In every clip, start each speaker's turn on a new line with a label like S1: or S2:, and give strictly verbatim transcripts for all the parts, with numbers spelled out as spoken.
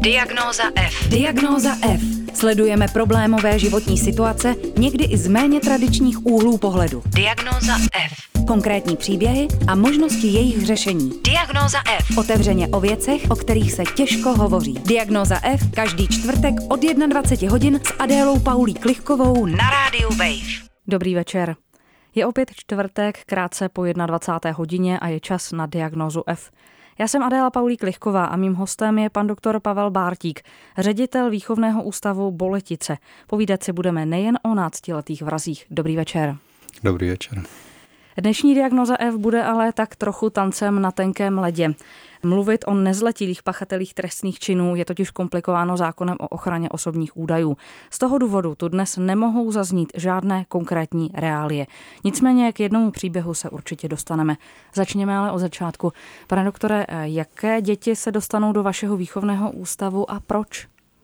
S1: Diagnóza F. Diagnóza F. Sledujeme problémové životní situace, někdy i z méně tradičních úhlů pohledu. Diagnóza F. Konkrétní příběhy a možnosti jejich řešení. Diagnóza F. Otevřeně o věcech, o kterých se těžko hovoří. Diagnóza F každý čtvrtek od dvacet jedna hodin s Adélou Paulí Klichkovou na rádiu Wave.
S2: Dobrý večer. Je opět čtvrtek, krátce po dvacáté jedna hodině a je čas na Diagnózu F. Já jsem Adéla Paulí Klichková a mým hostem je pan doktor Pavel Bártík, ředitel výchovného ústavu Boletice. Povídat si budeme nejen o náctiletých vrazích. Dobrý večer.
S3: Dobrý večer.
S2: Dnešní Diagnóza F bude ale tak trochu tancem na tenkém ledě. Mluvit o nezletilých pachatelích trestných činů je totiž komplikováno zákonem o ochraně osobních údajů. Z toho důvodu tu dnes nemohou zaznít žádné konkrétní reálie. Nicméně k jednomu příběhu se určitě dostaneme. Začněme ale od začátku. Pane doktore, jaké děti se dostanou do vašeho výchovného ústavu a proč?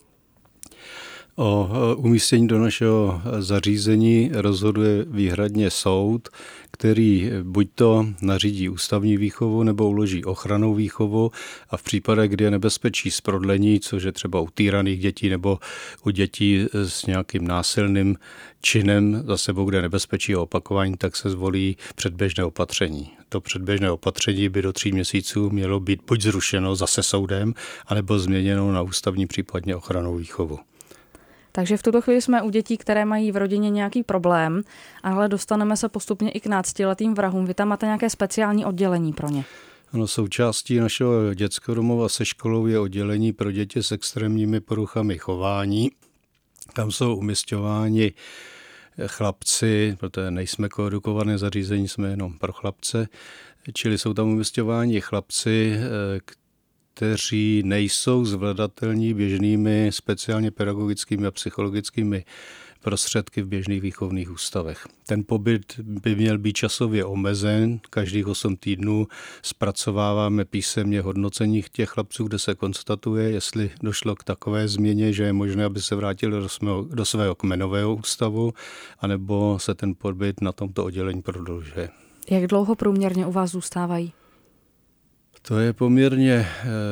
S3: O umístění do našeho zařízení rozhoduje výhradně soud, který buď to nařídí ústavní výchovu nebo uloží ochrannou výchovu a v případech, kdy je nebezpečí z prodlení, což je třeba u týraných dětí nebo u dětí s nějakým násilným činem za sebou, kde je nebezpečí o opakování, tak se zvolí předběžné opatření. To předběžné opatření by do tří měsíců mělo být buď zrušeno zase soudem, anebo změněno na ústavní, případně ochrannou výchovu.
S2: Takže v tuto chvíli jsme u dětí, které mají v rodině nějaký problém, ale dostaneme se postupně i k náctiletým vrahům. Vy tam máte nějaké speciální oddělení pro ně?
S3: Ano, součástí našeho dětského domova se školou je oddělení pro děti s extrémními poruchami chování. Tam jsou umisťováni chlapci, protože nejsme koedukované zařízení, jsme jenom pro chlapce, čili jsou tam umisťováni chlapci, kteří nejsou zvladatelní běžnými speciálně pedagogickými a psychologickými prostředky v běžných výchovných ústavech. Ten pobyt by měl být časově omezen. Každých osm týdnů zpracováváme písemně hodnocení těch chlapců, kde se konstatuje, jestli došlo k takové změně, že je možné, aby se vrátili do svého, do svého kmenového ústavu, anebo se ten pobyt na tomto oddělení prodlužuje.
S2: Jak dlouho průměrně u vás zůstávají?
S3: To je poměrně eh,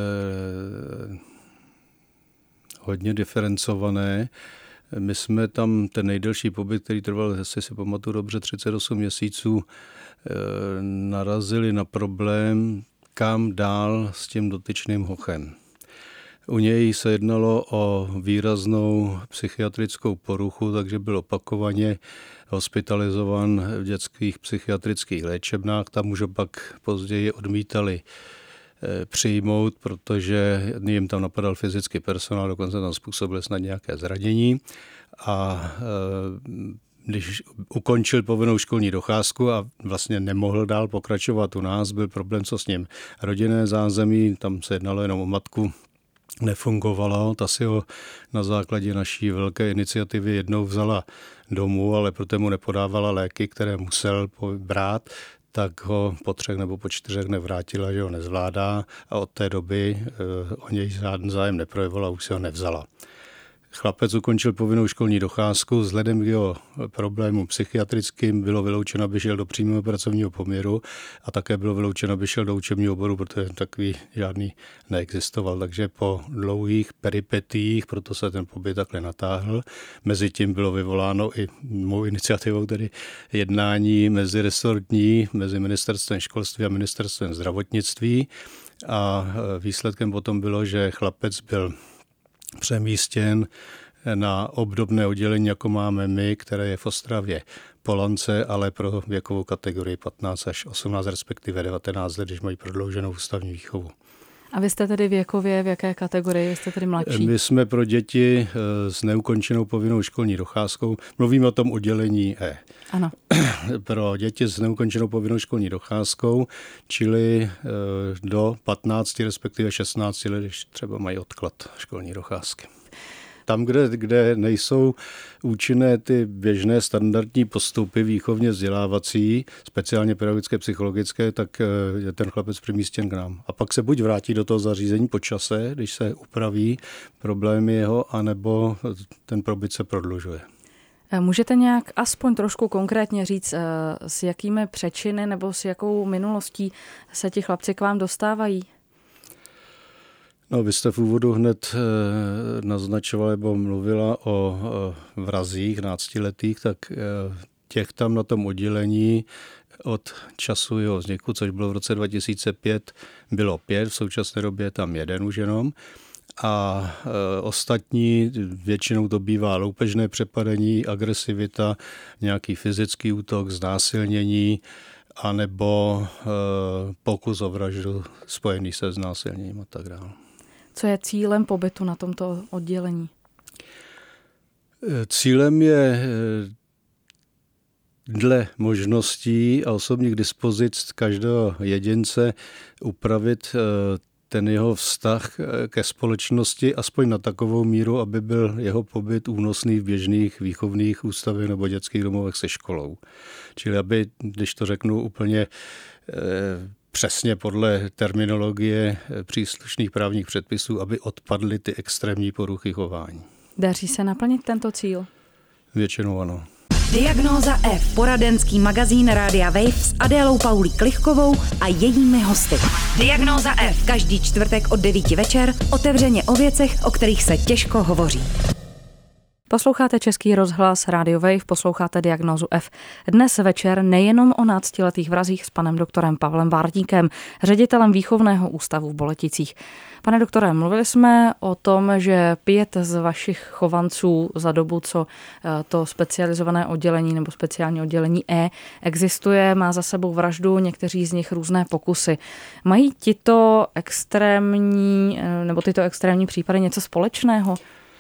S3: hodně diferencované. My jsme tam ten nejdelší pobyt, který trval, jestli si pamatuju dobře, třicet osm měsíců, eh, narazili na problém, kam dál s tím dotyčným hochem. U něj se jednalo o výraznou psychiatrickou poruchu, takže byl opakovaně hospitalizovan v dětských psychiatrických léčebnách. Tam už pak později odmítali přijmout, protože jim tam napadal fyzický personál, dokonce tam způsobili snad nějaké zranění. A když ukončil povinnou školní docházku a vlastně nemohl dál pokračovat u nás, byl problém, co s ním. Rodinné zázemí, tam se jednalo jenom o matku, nefungovalo. Ta si ho na základě naší velké iniciativy jednou vzala domů, ale proto mu nepodávala léky, které musel brát, tak ho po třech nebo po čtyřech nevrátila, že ho nezvládá a od té doby e, o něj žádný zájem neprojevovala, už si ho nevzala. Chlapec ukončil povinnou školní docházku, vzhledem k jeho problémům psychiatrickým bylo vyloučeno, aby šel do přímého pracovního poměru a také bylo vyloučeno, aby šel do učebního oboru, protože takový žádný neexistoval. Takže po dlouhých peripetiích, proto se ten pobyt takhle natáhl, mezi tím bylo vyvoláno i mou iniciativou, tedy jednání meziresortní mezi ministerstvem školství a ministerstvem zdravotnictví a výsledkem potom bylo, že chlapec byl přemístěn na obdobné oddělení, jako máme my, které je v Ostravě Polance, ale pro věkovou kategorii patnáct až osmnáct, respektive devatenáct let, když mají prodlouženou ústavní výchovu.
S2: A vy jste tedy věkově v jaké kategorii? Jste tedy mladší?
S3: My jsme pro děti s neukončenou povinnou školní docházkou, mluvíme o tom oddělení E.
S2: Ano.
S3: Pro děti s neukončenou povinnou školní docházkou, čili do patnácti, respektive šestnácti let, když třeba mají odklad školní docházky. Tam, kde, kde nejsou účinné ty běžné standardní postupy výchovně vzdělávací, speciálně pedagogické, psychologické, tak je ten chlapec přemístěn k nám. A pak se buď vrátí do toho zařízení po čase, když se upraví problémy jeho, anebo ten pobyt se prodlužuje.
S2: Můžete nějak aspoň trošku konkrétně říct, s jakými přečiny nebo s jakou minulostí se ti chlapci k vám dostávají?
S3: No, vy jste v úvodu hned naznačovala nebo mluvila o vrazích náctiletých, tak těch tam na tom oddělení od času jeho vzniku, což bylo v roce dva tisíce pět, bylo pět, v současné době je tam jeden už jenom. A e, ostatní, většinou to bývá loupežné přepadení, agresivita, nějaký fyzický útok, znásilnění, anebo e, pokus o vraždu spojený se znásilněním a tak dále.
S2: Co je cílem pobytu na tomto oddělení?
S3: Cílem je dle možností a osobních dispozic každého jedince upravit ten jeho vztah ke společnosti aspoň na takovou míru, aby byl jeho pobyt únosný v běžných výchovných ústavech nebo dětských domovech se školou. Čili aby, když to řeknu úplně přesně podle terminologie příslušných právních předpisů, aby odpadly ty extrémní poruchy chování.
S2: Daří se naplnit tento cíl?
S3: Většinou ano.
S1: Diagnóza F, poradenský magazín Rádia Wave s Adélou Paulí Klichkovou a jejími hosty. Diagnóza F, každý čtvrtek od devíti večer, otevřeně o věcech, o kterých se těžko hovoří.
S2: Posloucháte Český rozhlas Radio Wave, posloucháte Diagnózu F. Dnes večer nejenom o náctiletých vrazích s panem doktorem Pavlem Bártníkem, ředitelem výchovného ústavu v Boleticích. Pane doktore, mluvili jsme o tom, že pět z vašich chovanců za dobu, co to specializované oddělení nebo speciální oddělení E existuje, má za sebou vraždu, někteří z nich různé pokusy. Mají tito extrémní nebo tyto extrémní případy něco společného?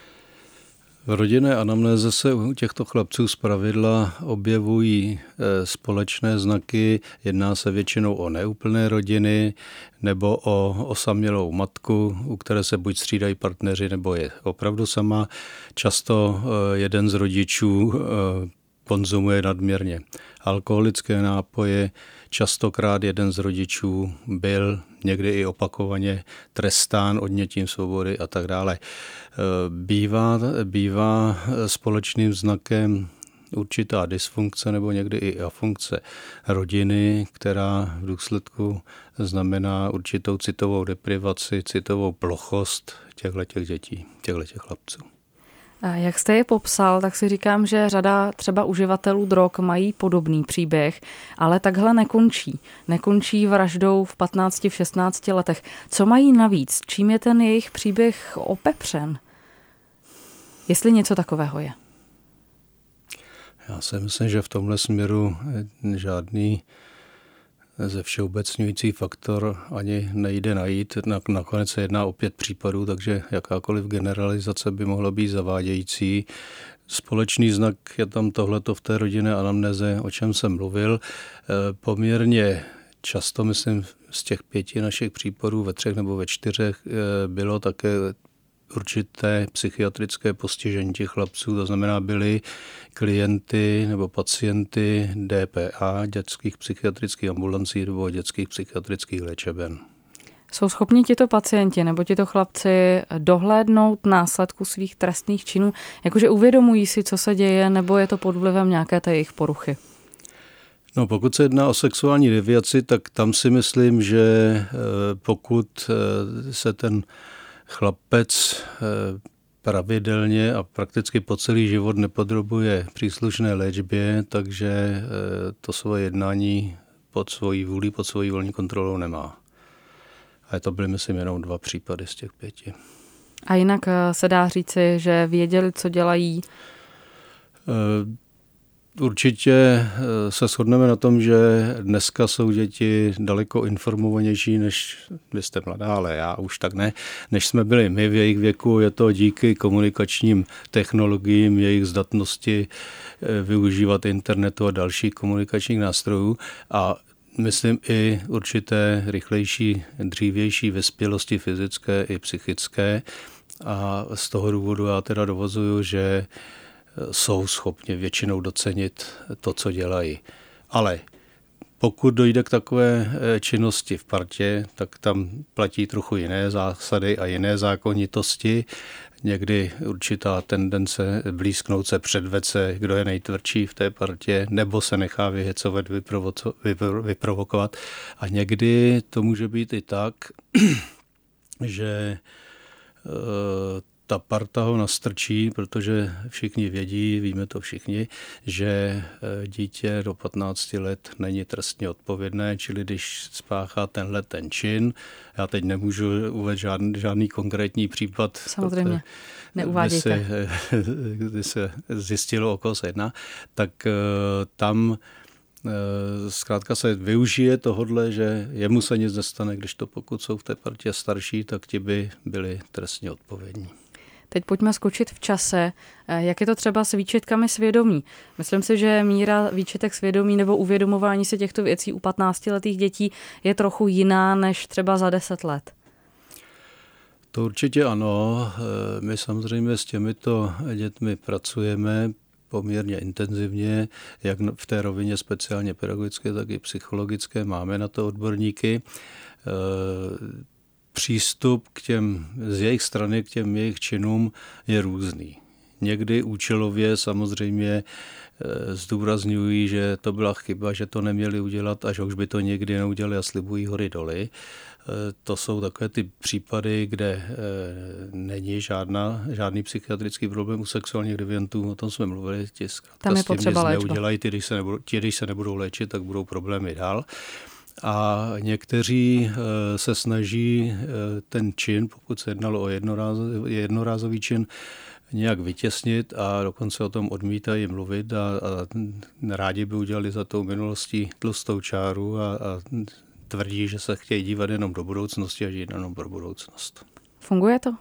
S3: V rodinné anamnéze se u těchto chlapců zpravidla objevují společné znaky. Jedná se většinou o neúplné rodiny nebo o osamělou matku, u které se buď střídají partneři, nebo je opravdu sama. Často jeden z rodičů konzumuje nadměrně alkoholické nápoje, častokrát jeden z rodičů byl někdy i opakovaně trestán odnětím svobody a tak dále. Bývá, bývá společným znakem určitá dysfunkce nebo někdy i afunkce rodiny, která v důsledku znamená určitou citovou deprivaci, citovou plochost těchto dětí, těchto chlapců.
S2: Jak jste je popsal, tak si říkám, že řada třeba uživatelů drog mají podobný příběh, ale takhle nekončí. Nekončí vraždou v patnácti, v šestnácti letech. Co mají navíc? Čím je ten jejich příběh opepřen? Jestli něco takového je.
S3: Já si myslím, že v tomhle směru žádný ze všeobecňující faktor ani nejde najít. Nakonec se jedná o pět případů, takže jakákoliv generalizace by mohla být zavádějící. Společný znak je tam tohleto v té rodinné anamnéze, o čem jsem mluvil. Poměrně často, myslím, z těch pěti našich případů ve třech nebo ve čtyřech bylo také určité psychiatrické postižení těch chlapců, to znamená byli klienty nebo pacienty D P A, dětských psychiatrických ambulancí nebo dětských psychiatrických léčeben.
S2: Jsou schopni tito pacienti nebo tito chlapci dohlédnout následku svých trestných činů, jakože uvědomují si, co se děje, nebo je to pod vlivem nějaké té jejich poruchy?
S3: No, pokud se jedná o sexuální deviaci, tak tam si myslím, že pokud se ten chlapec pravidelně a prakticky po celý život nepodrobuje příslušné léčbě, takže to svoje jednání pod svojí vůli, pod svojí volní kontrolou nemá. A to byly, myslím, jenom dva případy z těch pěti.
S2: A jinak se dá říci, že věděli, co dělají?
S3: Určitě se shodneme na tom, že dneska jsou děti daleko informovanější, než vy jste mladá, ale já už tak ne, než jsme byli my v jejich věku. Je to díky komunikačním technologiím, jejich zdatnosti využívat internetu a dalších komunikačních nástrojů a myslím i určité rychlejší, dřívější vyspělosti fyzické i psychické. A z toho důvodu já teda dovozuju, že jsou schopni většinou docenit to, co dělají. Ale pokud dojde k takové činnosti v partě, tak tam platí trochu jiné zásady a jiné zákonitosti. Někdy určitá tendence blízknout se, předved se, kdo je nejtvrdší v té partě, nebo se nechá vyhecovat, vyprovo- vyprovokovat. A někdy to může být i tak, že ta parta ho nastrčí, protože všichni vědí, víme to všichni, že dítě do patnácti let není trestně odpovědné, čili když spáchá tenhle ten čin, já teď nemůžu uvést žádný, žádný konkrétní případ.
S2: Samozřejmě, neuvádějte.
S3: Kdy se zjistilo, o koho se jedná, tak tam zkrátka se využije tohodle, že jemu se nic nestane, když to pokud jsou v té partě starší, tak ti by byli trestně odpovědní.
S2: Teď pojďme skočit v čase. Jak je to třeba s výčitkami svědomí? Myslím si, že míra výčitek svědomí nebo uvědomování si těchto věcí u patnáctiletých dětí je trochu jiná než třeba za deset let.
S3: To určitě ano. My samozřejmě s těmito dětmi pracujeme poměrně intenzivně, jak v té rovině speciálně pedagogické, tak i psychologické. Máme na to odborníky. Přístup k těm, z jejich strany k těm jejich činům je různý. Někdy účelově samozřejmě zdůrazňují, že to byla chyba, že to neměli udělat a že už by to někdy neudělali a slibují hory doly. To jsou takové ty případy, kde není žádná, žádný psychiatrický problém u sexuálních deviantů, o tom jsme mluvili, ti
S2: tam je potřeba léčba.
S3: Neudělají, ty, když se nebudou, ti, když se nebudou léčit, tak budou problémy dál. A někteří se snaží ten čin, pokud se jednalo o jednorázový, jednorázový čin, nějak vytěsnit a dokonce o tom odmítají mluvit a, a rádi by udělali za tou minulostí tlustou čáru a, a tvrdí, že se chtějí dívat jenom do budoucnosti a žít jenom pro budoucnost.
S2: Funguje to?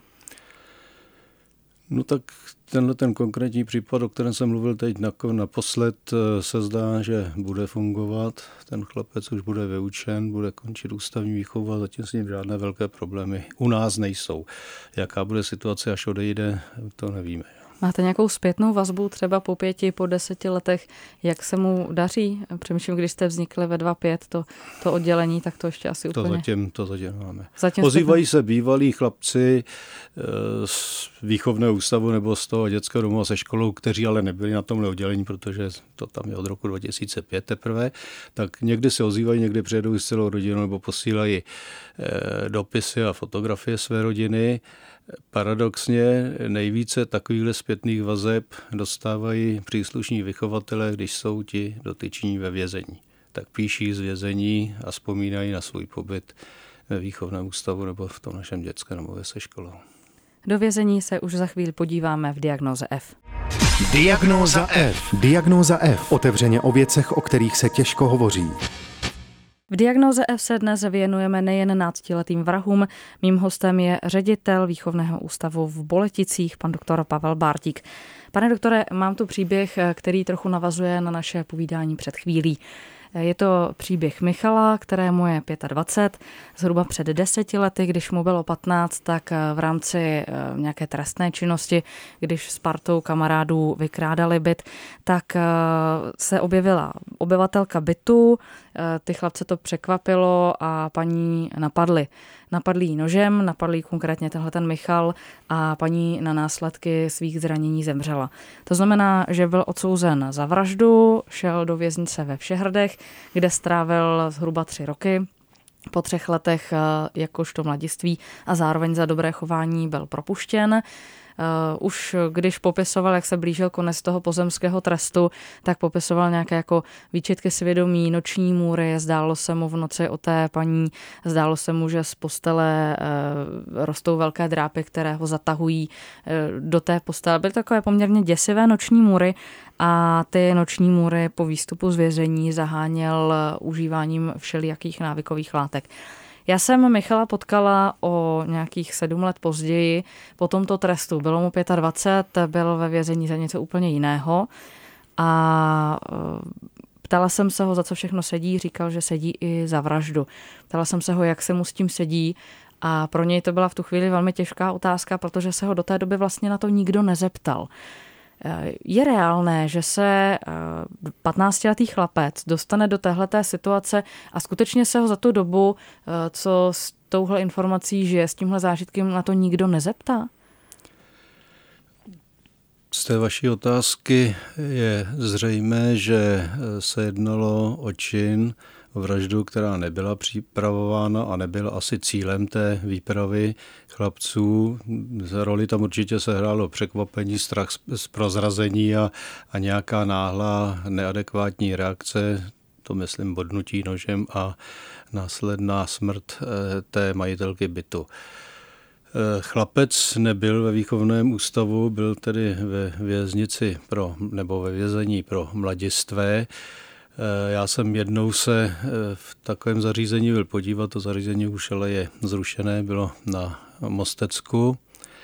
S3: No tak tenhle ten konkrétní případ, o kterém jsem mluvil teď naposled, se zdá, že bude fungovat. Ten chlapec už bude vyučen, bude končit ústavní výchovu a zatím s ním žádné velké problémy u nás nejsou. Jaká bude situace, až odejde, to nevíme.
S2: Máte nějakou zpětnou vazbu třeba po pěti, po deseti letech, jak se mu daří? Přemýšlím, když jste vznikli ve dva pět, to, to oddělení, tak to ještě asi úplně...
S3: To zatím, to zatím máme.
S2: Zatím
S3: Ozývají se bývalí chlapci z výchovného ústavu nebo z toho dětského domova se školou, kteří ale nebyli na tomhle oddělení, protože to tam je od roku dva tisíce pět teprve, tak někdy se ozývají, někdy přijedou s celou rodinou nebo posílají dopisy a fotografie své rodiny. Paradoxně nejvíce takovýchhle zpětných vazeb dostávají příslušní vychovatelé, když jsou ti dotyční ve vězení. Tak píší z vězení a vzpomínají na svůj pobyt ve výchovném ústavu nebo v tom našem dětském domově se školou.
S2: Do vězení se už za chvíli podíváme v Diagnóze F.
S4: Diagnóza F. Diagnóza F. Otevřeně o věcech, o kterých se těžko hovoří.
S2: V Diagnóze F se dnes věnujeme nejen náctiletým vrahům. Mým hostem je ředitel výchovného ústavu v Boleticích, pan doktor Pavel Bártík. Pane doktore, mám tu příběh, který trochu navazuje na naše povídání před chvílí. Je to příběh Michala, kterému je dvacet pět. Zhruba před deseti lety, když mu bylo patnáct, tak v rámci nějaké trestné činnosti, když s partou kamarádů vykrádali byt, tak se objevila obyvatelka bytu. Ty chlapce to překvapilo a paní napadli. Napadli jí nožem, napadli jí konkrétně tenhle ten Michal a paní na následky svých zranění zemřela. To znamená, že byl odsouzen za vraždu, šel do věznice ve Všehradech, kde strávil zhruba tři roky. Po třech letech jakožto mladiství a zároveň za dobré chování byl propuštěn. Uh, už když popisoval, jak se blížil konec toho pozemského trestu, tak popisoval nějaké jako výčitky svědomí, noční můry, zdálo se mu v noci o té paní, zdálo se mu, že z postele uh, rostou velké drápy, které ho zatahují uh, do té postele. Byly takové poměrně děsivé noční můry a ty noční můry po výstupu z vězení zaháněl užíváním všelijakých návykových látek. Já jsem Michala potkala o nějakých sedm let později po tomto trestu. Bylo mu dvacet pět, byl ve vězení za něco úplně jiného a ptala jsem se ho, za co všechno sedí, říkal, že sedí i za vraždu. Ptala jsem se ho, jak se mu s tím sedí a pro něj to byla v tu chvíli velmi těžká otázka, protože se ho do té doby vlastně na to nikdo nezeptal. Je reálné, že se patnáctiletý chlapec dostane do téhleté situace a skutečně se ho za tu dobu, co s touhle informací žije, s tímhle zážitkem, na to nikdo nezeptá?
S3: Z té vaší otázky je zřejmé, že se jednalo o čin, vraždu, která nebyla připravována a nebyla asi cílem té výpravy chlapců. Za roli tam určitě se hrálo překvapení, strach z prozrazení a, a nějaká náhlá neadekvátní reakce, to myslím bodnutí nožem a následná smrt té majitelky bytu. Chlapec nebyl ve výchovném ústavu, byl tedy ve věznici pro, nebo ve vězení pro mladistvé. Já jsem jednou se v takovém zařízení byl podívat, to zařízení už ale je zrušené, bylo na Mostecku.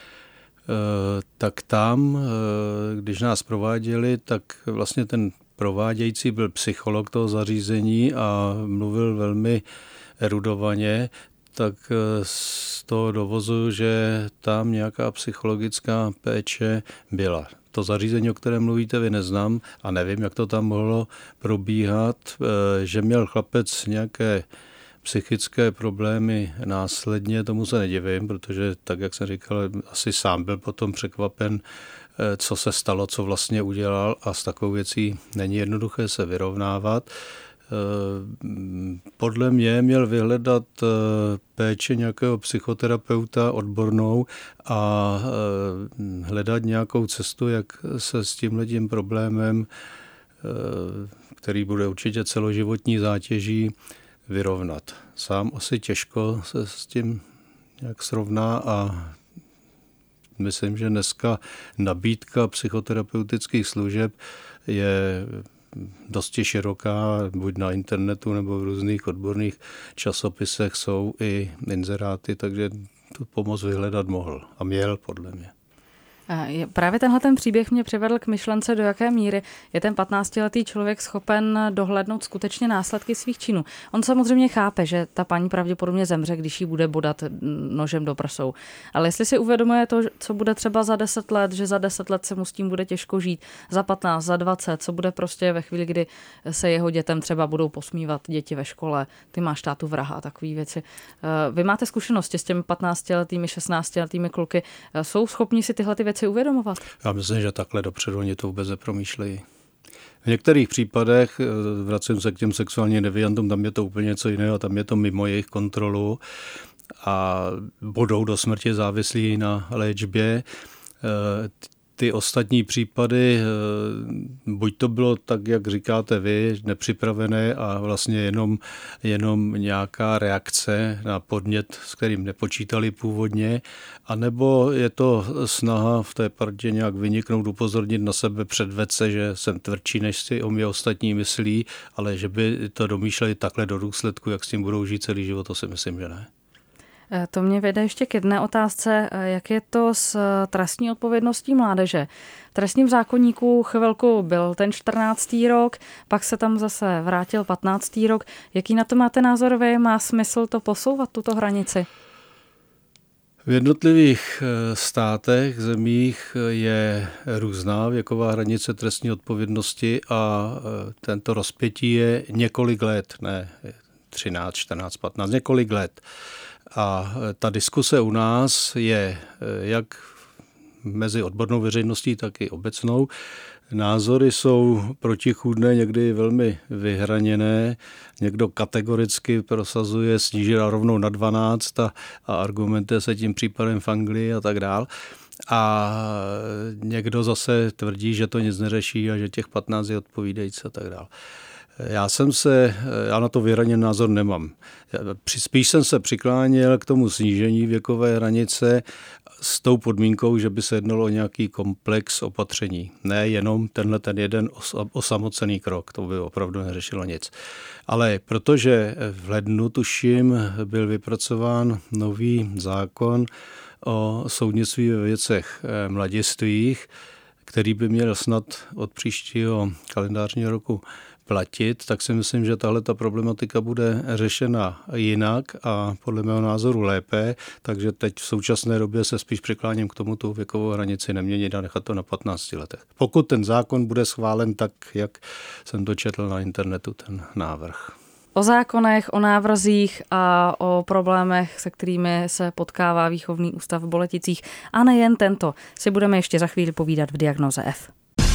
S3: Tak tam, když nás prováděli, tak vlastně ten provádějící byl psycholog toho zařízení a mluvil velmi erudovaně, tak z toho dovozu, že tam nějaká psychologická péče byla. To zařízení, o kterém mluvíte, vy neznám a nevím, jak to tam mohlo probíhat, že měl chlapec nějaké psychické problémy následně, tomu se nedivím, protože tak, jak jsem říkal, asi sám byl potom překvapen, co se stalo, co vlastně udělal a s takovou věcí není jednoduché se vyrovnávat. Podle mě měl vyhledat péče nějakého psychoterapeuta odbornou a hledat nějakou cestu, jak se s tímhletím problémem, který bude určitě celoživotní zátěží, vyrovnat. Sám asi těžko se s tím nějak srovná a myslím, že dneska nabídka psychoterapeutických služeb je dosti široká, buď na internetu nebo v různých odborných časopisech jsou i inzeráty, takže tu pomoc vyhledat mohl a měl podle mě.
S2: Právě tenhle ten příběh mě přivedl k myšlence, do jaké míry je ten patnáctiletý člověk schopen dohlédnout skutečně následky svých činů. On samozřejmě chápe, že ta paní pravděpodobně zemře, když jí bude bodat nožem do prsou. Ale jestli si uvědomuje to, co bude třeba za deset let, že za deset let se mu s tím bude těžko žít, za patnáct, za dvacet, co bude prostě ve chvíli, kdy se jeho dětem třeba budou posmívat děti ve škole, ty máš tátu vraha a takové věci. Vy máte zkušenosti s těmi patnáctiletými, šestnáctiletými kluky. Jsou schopni si tyhle ty věci si uvědomovat?
S3: Já myslím, že takhle dopředu oni to vůbec nepromýšlejí. V některých případech, vracím se k těm sexuálním deviantům, tam je to úplně něco jiného, tam je to mimo jejich kontrolu a budou do smrti závislí na léčbě. Ty ostatní případy, buď to bylo tak, jak říkáte vy, nepřipravené a vlastně jenom, jenom nějaká reakce na podnět, s kterým nepočítali původně, anebo je to snaha v té partě nějak vyniknout, upozornit na sebe, předvést se, že jsem tvrdší, než si o mě ostatní myslí, ale že by to domýšleli takhle do důsledku, jak s tím budou žít celý život, to si myslím, že ne.
S2: To mě vede ještě k jedné otázce, jak je to s trestní odpovědností mládeže. V trestním zákoníku chvilku byl ten čtrnáctý rok, pak se tam zase vrátil patnáctý rok. Jaký na to máte názor vy? Má smysl to posouvat, tuto hranici?
S3: V jednotlivých státech, zemích je různá věková hranice trestní odpovědnosti a tento rozpětí je několik let, ne třináct, čtrnáct, patnáct, několik let. A ta diskuse u nás je jak mezi odbornou veřejností, tak i obecnou. Názory jsou protichůdné, někdy velmi vyhraněné. Někdo kategoricky prosazuje snížit rovnou na dvanáct a, a argumentuje se tím případem v Anglii a tak dál. A někdo zase tvrdí, že to nic neřeší a že těch patnáct je odpovídající a tak dál. Já jsem se, já na to vyhraněný názor nemám. Spíš jsem se přikláněl k tomu snížení věkové hranice s tou podmínkou, že by se jednalo o nějaký komplex opatření. Ne jenom tenhle ten jeden osamocený krok, to by opravdu neřešilo nic. Ale protože v lednu, tuším, byl vypracován nový zákon o soudnictví ve věcech mladistvých, který by měl snad od příštího kalendářního roku platit, tak si myslím, že tahle ta problematika bude řešena jinak a podle mého názoru lépe, takže teď v současné době se spíš přikláním k tomu tu věkovou hranici neměnit a nechat to na patnácti letech. Pokud ten zákon bude schválen tak, jak jsem to četl na internetu, ten návrh.
S2: O zákonech, o návrzích a o problémech, se kterými se potkává výchovný ústav v Boleticích a nejen tento, si budeme ještě za chvíli povídat v Diagnóze F.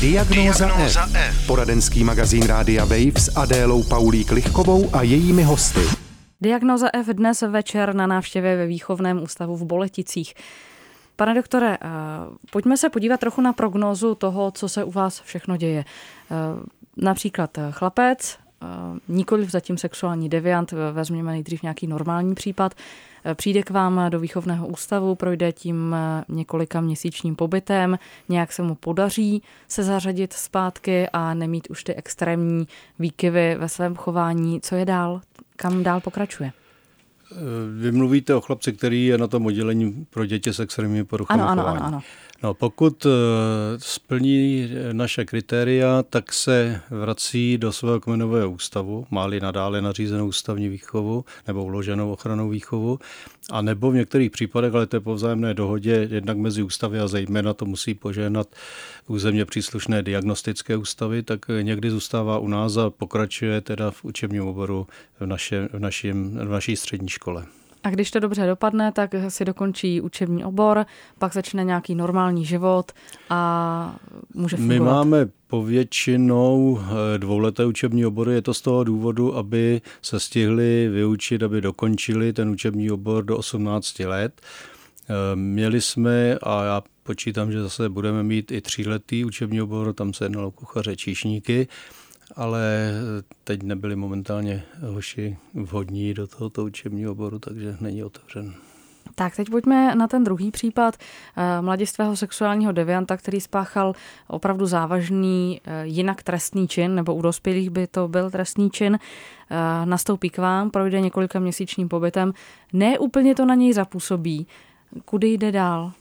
S4: Diagnóza F. Poradenský magazín Rádia Wave s Adélou Paulík-Lichkovou a jejími hosty.
S2: Diagnóza F dnes večer na návštěvě ve výchovném ústavu v Boleticích. Pane doktore, pojďme se podívat trochu na prognózu toho, co se u vás všechno děje. Například chlapec, nikoliv zatím sexuální deviant, vezměme nejdřív nějaký normální případ, přijde k vám do výchovného ústavu, projde tím několika měsíčním pobytem, nějak se mu podaří se zařadit zpátky a nemít už ty extrémní výkyvy ve svém chování. Co je dál? Kam dál pokračuje?
S3: Vy mluvíte o chlapci, který je na tom oddělení pro děti s extrémními poruchami
S2: ano,
S3: chování.
S2: Ano, ano, ano.
S3: No, pokud splní naše kritéria, tak se vrací do svého kmenového ústavu, má-li nadále nařízenou ústavní výchovu nebo uloženou ochrannou výchovu, a nebo v některých případech, ale to je po vzájemné dohodě, jednak mezi ústavy a zejména to musí požehnat územně příslušné diagnostické ústavy, tak někdy zůstává u nás a pokračuje teda v učebním oboru v, naše, v, našim, v naší střední škole.
S2: A když to dobře dopadne, tak si dokončí učební obor, pak začne nějaký normální život a může fungovat.
S3: My máme povětšinou dvouleté učební obory. Je to z toho důvodu, aby se stihli vyučit, aby dokončili ten učební obor do osmnácti let. Měli jsme, a já počítám, že zase budeme mít i tříletý učební obor, tam se jednalo kuchaře, číšníky, ale teď nebyli momentálně hoši vhodní do tohoto učebního oboru, takže není otevřen.
S2: Tak teď pojďme na ten druhý případ mladistvého sexuálního devianta, který spáchal opravdu závažný, jinak trestný čin, nebo u dospělých by to byl trestný čin. Nastoupí k vám, projde několika měsíčním pobytem. Ne úplně to na něj zapůsobí. Kudy jde dál?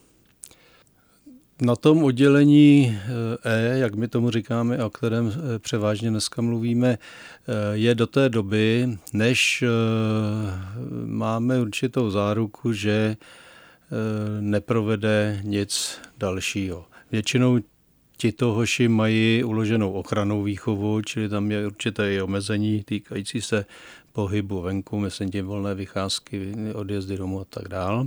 S3: Na tom oddělení E, jak my tomu říkáme, o kterém převážně dneska mluvíme, je do té doby, než máme určitou záruku, že neprovede nic dalšího. Většinou tito hoši mají uloženou ochrannou výchovu, čili tam je určité i omezení týkající se pohybu venku, myslím tím volné vycházky, odjezdy domů a tak dál.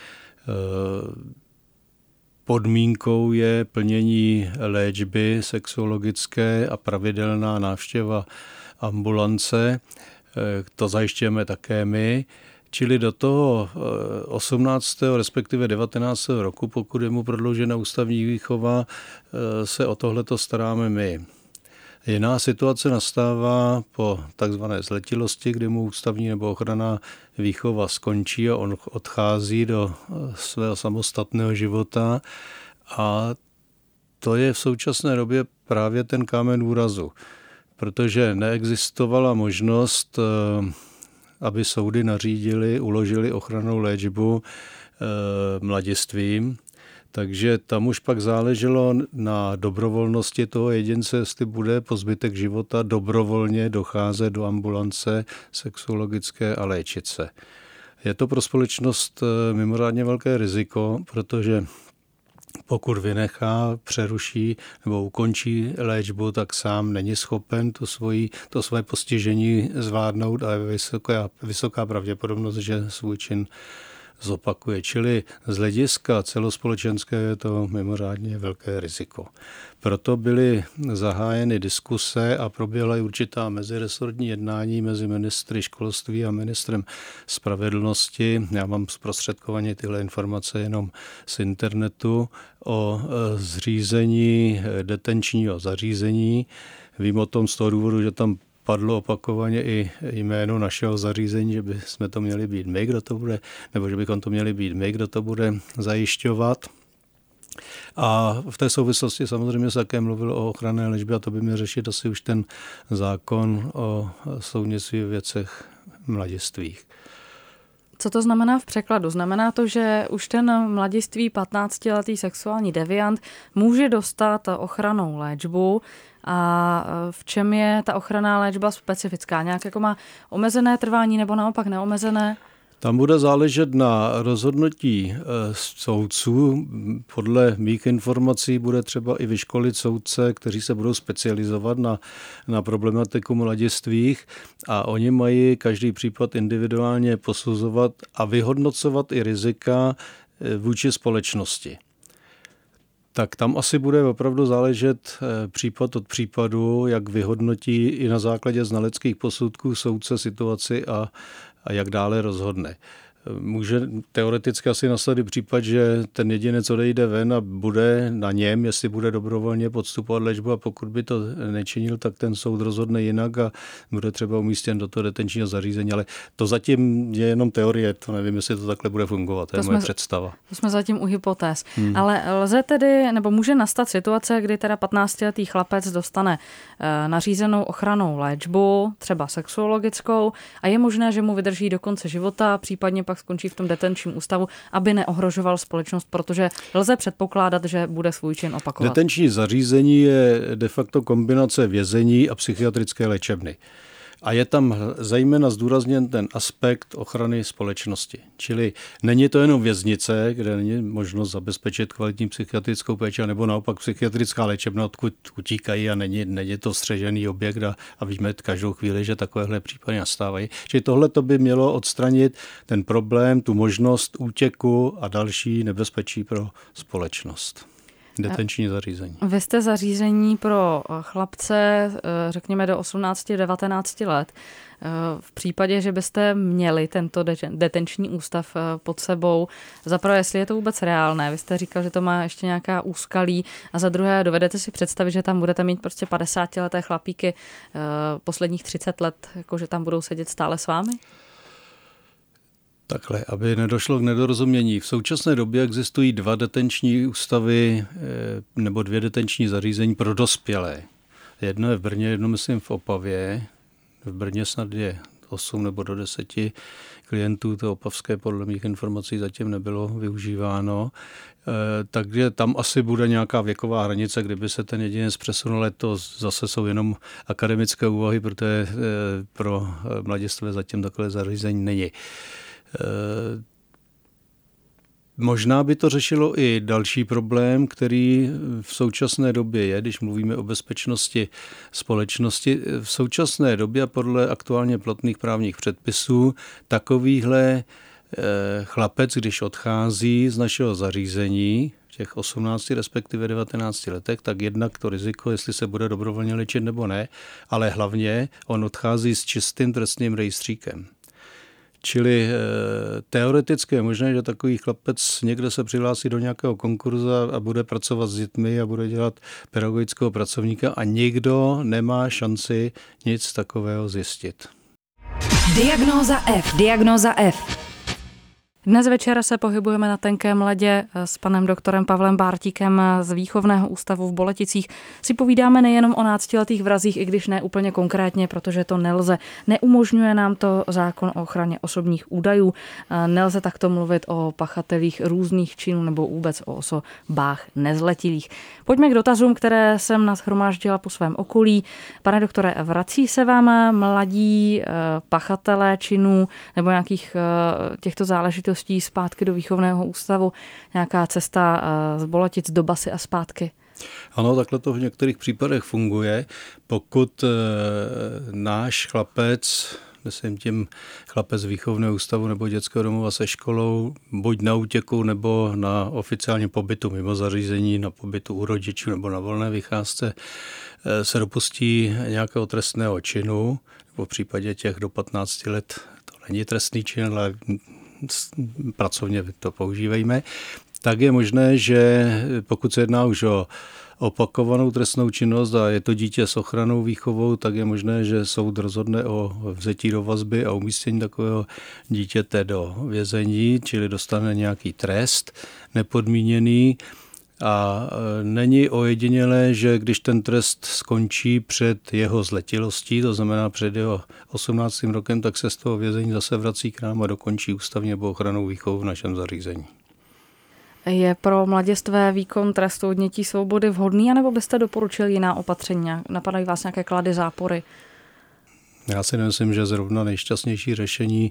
S3: Podmínkou je plnění léčby sexuologické a pravidelná návštěva ambulance. To zajišťujeme také my. Čili do toho osmnáctého respektive devatenáctého roku, pokud je mu prodloužena ústavní výchova, se o tohleto staráme my. Jiná situace nastává po takzvané zletilosti, kdy mu ústavní nebo ochranná výchova skončí a on odchází do svého samostatného života, a to je v současné době právě ten kámen úrazu, protože neexistovala možnost, aby soudy nařídili, uložili ochrannou léčbu mladistvím. Takže tam už pak záleželo na dobrovolnosti toho jedince, jestli bude po zbytek života dobrovolně docházet do ambulance sexuologické a léčit se. Je to pro společnost mimořádně velké riziko, protože pokud vynechá, přeruší nebo ukončí léčbu, tak sám není schopen to, svoji, to své postižení zvládnout a je vysoká, vysoká pravděpodobnost, že svůj čin zopakuje. Čili z hlediska celospolečenské je to mimořádně velké riziko. Proto byly zahájeny diskuse a proběhla i určitá meziresortní jednání mezi ministry školství a ministrem spravedlnosti. Já mám zprostředkovaně tyhle informace jenom z internetu o zřízení detenčního zařízení. Vím o tom z toho důvodu, že tam padlo opakovaně i jméno našeho zařízení, že bychom to měli být my, kdo to bude, nebo že bychom to měli být my, kdo to bude zajišťovat. A v té souvislosti samozřejmě se také mluvilo o ochranné léčbě a to by měl řešit asi už ten zákon o soudnictví v věcech mladistvých.
S2: Co to znamená v překladu? Znamená to, že už ten mladiství patnáctiletý sexuální deviant může dostat ochrannou léčbu. A v čem je ta ochranná léčba specifická? Nějak jako má omezené trvání nebo naopak neomezené?
S3: Tam bude záležet na rozhodnutí soudců. Podle mých informací bude třeba i vyškolit soudce, kteří se budou specializovat na, na problematiku mladistvých a oni mají každý případ individuálně posuzovat a vyhodnocovat i rizika vůči společnosti. Tak tam asi bude opravdu záležet případ od případu, jak vyhodnotí i na základě znaleckých posudků soudce situaci a, a jak dále rozhodne. Může teoreticky asi nasledit případ, že ten jedinec odejde ven a bude na něm, jestli bude dobrovolně podstupovat léčbu, a pokud by to nečinil, tak ten soud rozhodne jinak a bude třeba umístěn do toho detenčního zařízení. Ale to zatím je jenom teorie, to nevím, jestli to takhle bude fungovat, to je to moje jsme, představa.
S2: To jsme zatím u hypotéz. Hmm. Ale lze tedy, nebo může nastat situace, kdy teda patnáctiletý chlapec dostane e, nařízenou ochrannou léčbu, třeba sexuologickou, a je možné, že mu vydrží do konce života, případně pak skončí v tom detenčním ústavu, aby neohrožoval společnost, protože lze předpokládat, že bude svůj čin opakovat.
S3: Detenční zařízení je de facto kombinace vězení a psychiatrické léčebny. A je tam zejména zdůrazněn ten aspekt ochrany společnosti. Čili není to jenom věznice, kde není možnost zabezpečit kvalitní psychiatrickou péči, nebo naopak psychiatrická léčebna, odkud utíkají a není, není to střežený objekt a, a víme každou chvíli, že takovéhle případy nastávají. Čili tohle to by mělo odstranit ten problém, tu možnost útěku a další nebezpečí pro společnost. Detenční zařízení.
S2: Vy jste zařízení pro chlapce, řekněme do osmnáct devatenáct let. V případě, že byste měli tento detenční ústav pod sebou, za prvé, jestli je to vůbec reálné, vy jste říkal, že to má ještě nějaká úskalí, a za druhé, dovedete si představit, že tam budete mít prostě padesátileté chlapíky posledních třicet let, jako že tam budou sedět stále s vámi?
S3: Takhle, aby nedošlo k nedorozumění. V současné době existují dva detenční ústavy nebo dvě detenční zařízení pro dospělé. Jedno je v Brně, jedno myslím v Opavě. V Brně snad je osm nebo do deseti klientů, to opavské podle mých informací zatím nebylo využíváno. Takže tam asi bude nějaká věková hranice, kdyby se ten jedinec přesunul, ale to zase jsou jenom akademické úvahy, protože pro mladistvé zatím takové zařízení není. Možná by to řešilo i další problém, který v současné době je, když mluvíme o bezpečnosti společnosti. V současné době podle aktuálně platných právních předpisů takovýhle chlapec, když odchází z našeho zařízení v těch osmnácti respektive devatenácti letech, tak jednak to riziko, jestli se bude dobrovolně léčit nebo ne, ale hlavně on odchází s čistým trestním rejstříkem. Čili teoreticky je možné, že takový chlapec někde se přihlásí do nějakého konkurzu a bude pracovat s dětmi a bude dělat pedagogického pracovníka a nikdo nemá šanci nic takového zjistit.
S1: Diagnóza F. Diagnóza F.
S2: Dnes večer se pohybujeme na tenkém ledě s panem doktorem Pavlem Bártíkem z Výchovného ústavu v Boleticích. Si povídáme nejenom o náctiletých vrazích, i když ne úplně konkrétně, protože to nelze. Neumožňuje nám to zákon o ochraně osobních údajů. Nelze takto mluvit o pachatelích různých činů nebo vůbec o osobách nezletilých. Pojďme k dotazům, které jsem nashromáždila po svém okolí. Pane doktore, vrací se vám mladí pachatelé činů nebo nějakých těchto záležitostí zpátky do Výchovného ústavu, nějaká cesta z Boletic do Basy a zpátky?
S3: Ano, takhle to v některých případech funguje. Pokud e, náš chlapec, myslím tím chlapec z Výchovného ústavu nebo dětského domova se školou, buď na útěku nebo na oficiálním pobytu mimo zařízení, na pobytu u rodičů nebo na volné vycházce, e, se dopustí nějakého trestného činu, nebo v případě těch do patnácti let to není trestný čin, ale pracovně to používejme, tak je možné, že pokud se jedná už o opakovanou trestnou činnost a je to dítě s ochrannou výchovou, tak je možné, že soud rozhodne o vzetí do vazby a umístění takového dítěte do vězení, čili dostane nějaký trest nepodmíněný. A není ojedinělé, že když ten trest skončí před jeho zletilostí, to znamená před jeho osmnáctým rokem, tak se z toho vězení zase vrací k nám a dokončí ústavní nebo ochrannou výchovu v našem zařízení.
S2: Je pro mladistvé výkon trestu odnětí svobody vhodný, anebo byste doporučil jiná opatření? Napadají vás nějaké klady, zápory?
S3: Já si nemyslím, že zrovna nejšťastnější řešení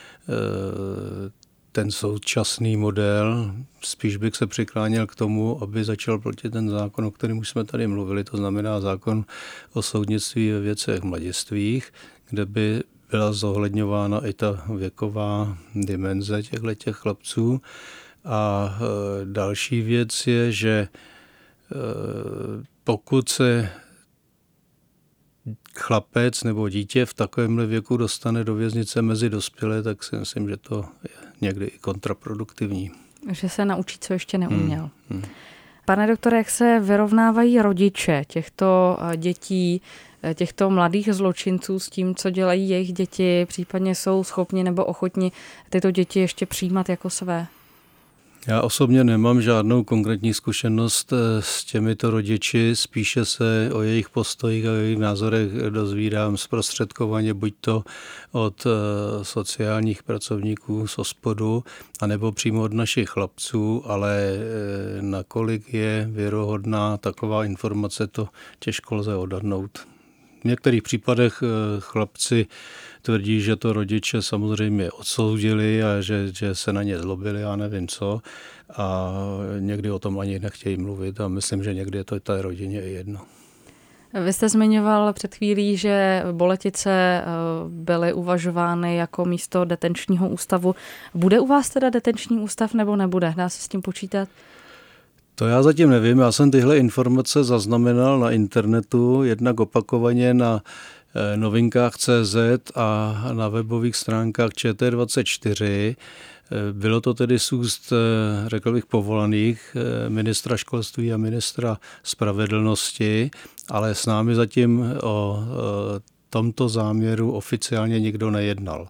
S3: ten současný model. Spíš bych se přikláněl k tomu, aby začal platit ten zákon, o kterém už jsme tady mluvili, to znamená zákon o soudnictví ve věcech mladistvých, kde by byla zohledňována i ta věková dimenze těchto chlapců. A další věc je, že pokud se chlapec nebo dítě v takovémhle věku dostane do věznice mezi dospělé, tak si myslím, že to je někdy i kontraproduktivní.
S2: Že se naučí, co ještě neuměl. Hmm.
S3: Hmm.
S2: Pane doktore, jak se vyrovnávají rodiče těchto dětí, těchto mladých zločinců s tím, co dělají jejich děti, případně jsou schopni nebo ochotni tyto děti ještě přijímat jako své?
S3: Já osobně nemám žádnou konkrétní zkušenost s těmito rodiči, spíše se o jejich postojích a jejich názorech dozvídám zprostředkovaně, buď to od sociálních pracovníků z OSPODu, anebo přímo od našich chlapců, ale nakolik je věrohodná taková informace, to těžko lze odhadnout. V některých případech chlapci tvrdí, že to rodiče samozřejmě odsoudili a že, že se na ně zlobili, já nevím co. A někdy o tom ani nechtějí mluvit a myslím, že někdy je to té rodině jedno.
S2: Vy jste zmiňoval před chvílí, že Boletice byly uvažovány jako místo detenčního ústavu. Bude u vás teda detenční ústav nebo nebude? Dá se s tím počítat?
S3: To já zatím nevím. Já jsem tyhle informace zaznamenal na internetu, jednak opakovaně na novinkách tečka cé zet a na webových stránkách Č T dvacet čtyři. Bylo to tedy z úst, řekl bych, povolaných ministra školství a ministra spravedlnosti, ale s námi zatím o tomto záměru oficiálně nikdo nejednal.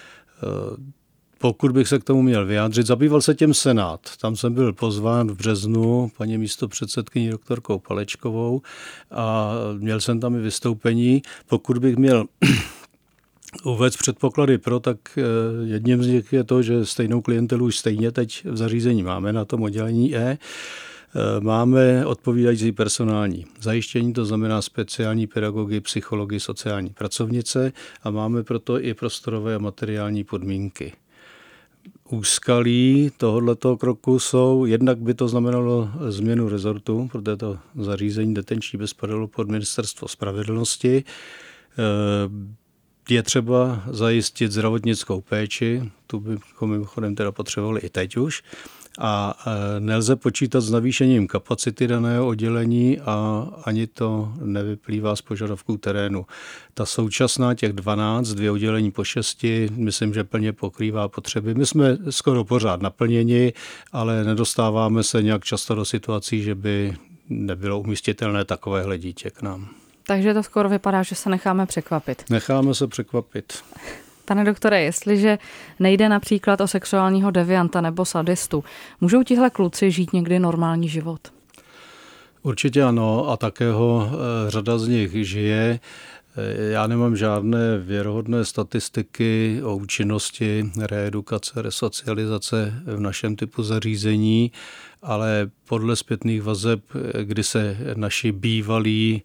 S3: Pokud bych se k tomu měl vyjádřit, zabýval se tím Senát. Tam jsem byl pozván v březnu paní místopředsedkyní doktorkou Palečkovou a měl jsem tam i vystoupení. Pokud bych měl uvést předpoklady pro, tak jedním z nich je to, že stejnou klientelu už stejně teď v zařízení máme na tom oddělení E. Máme odpovídající personální zajištění, to znamená speciální pedagogy, psychologi, sociální pracovnice a máme proto i prostorové a materiální podmínky. Úskalí tohoto kroku jsou, jednak by to znamenalo změnu rezortu, protože to zařízení detenční by spadalo pod ministerstvo spravedlnosti. Je třeba zajistit zdravotnickou péči, tu bychom mimochodem teda potřebovali i teď už. A nelze počítat s navýšením kapacity daného oddělení a ani to nevyplývá z požadavků terénu. Ta současná těch dvanáct, dvě oddělení po šesti, myslím, že plně pokrývá potřeby. My jsme skoro pořád naplněni, ale nedostáváme se nějak často do situací, že by nebylo umístitelné takovéhle dítě k nám.
S2: Takže to skoro vypadá, že se necháme překvapit.
S3: Necháme se překvapit.
S2: Pane doktore, jestliže nejde například o sexuálního devianta nebo sadistu, můžou tihle kluci žít někdy normální život?
S3: Určitě ano a také ho řada z nich žije. Já nemám žádné věrohodné statistiky o účinnosti reedukace, resocializace v našem typu zařízení, ale podle zpětných vazeb, kdy se naši bývalí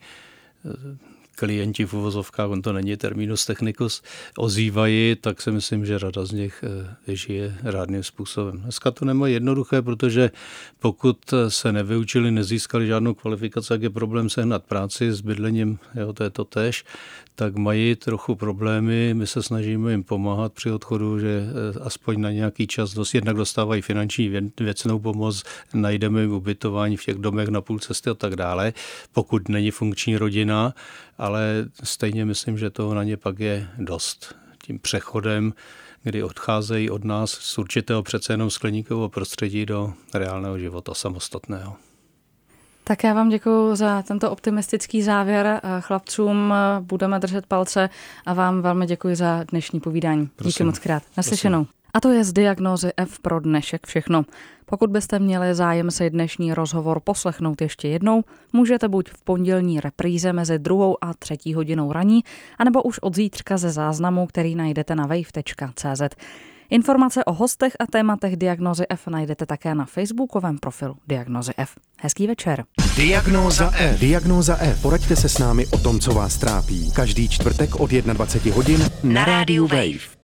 S3: klienti v uvozovkách, on to není terminus technicus, ozývají, tak si myslím, že řada z nich žije rádným způsobem. Dneska to nemá jednoduché, protože pokud se nevyučili, nezískali žádnou kvalifikaci, jak je problém sehnat práci s bydlením, jo, to je to též, tak mají trochu problémy. My se snažíme jim pomáhat při odchodu, že aspoň na nějaký čas dost, jednak dostávají finanční věcnou pomoc, najdeme jim ubytování v těch domech na půl cesty a tak dále, pokud není funkční rodina, ale stejně myslím, že toho na ně pak je dost. Tím přechodem, kdy odcházejí od nás z určitého přece jenom skleníkového prostředí do reálného života samostatného.
S2: Tak já vám děkuji za tento optimistický závěr. Chlapcům budeme držet palce a vám velmi děkuji za dnešní povídání.
S3: Prosím.
S2: Díky moc krát. Naslyšenou. A to je z Diagnózy F pro dnešek všechno. Pokud byste měli zájem si dnešní rozhovor poslechnout ještě jednou, můžete buď v pondělní repríze mezi druhou a třetí hodinou raní, anebo už od zítřka ze záznamu, který najdete na wave tečka cé zet. Informace o hostech a tématech Diagnózy F najdete také na facebookovém profilu Diagnózy F. Hezký večer.
S4: Diagnóza F. Diagnóza F. Poraďte se s námi o tom, co vás trápí. Každý čtvrtek od dvacet jedna hodin na rádiu Wave.